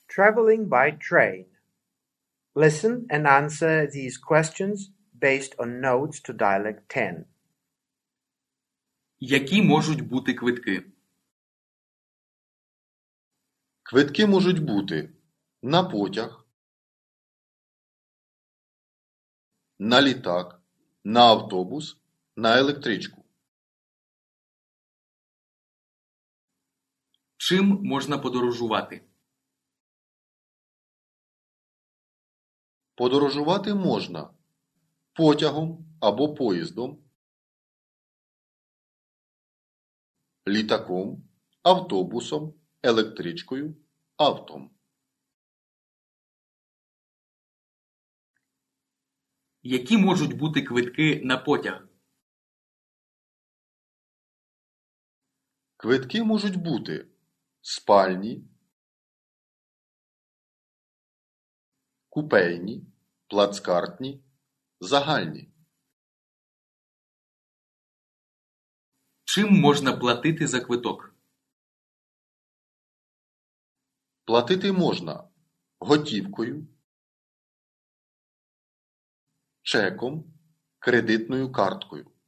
Traveling by train. Listen and answer these questions based on notes to Dialect 10. Які можуть бути квитки? Квитки можуть бути на потяг, на літак, на автобус, на електричку. Чим можна подорожувати? Подорожувати можна потягом або поїздом, літаком, автобусом, електричкою, автом. Які можуть бути квитки на потяг? Квитки можуть бути спальні, купейні, плацкартні, загальні. Чим можна платити за квиток? Платити можна готівкою, чеком, кредитною карткою.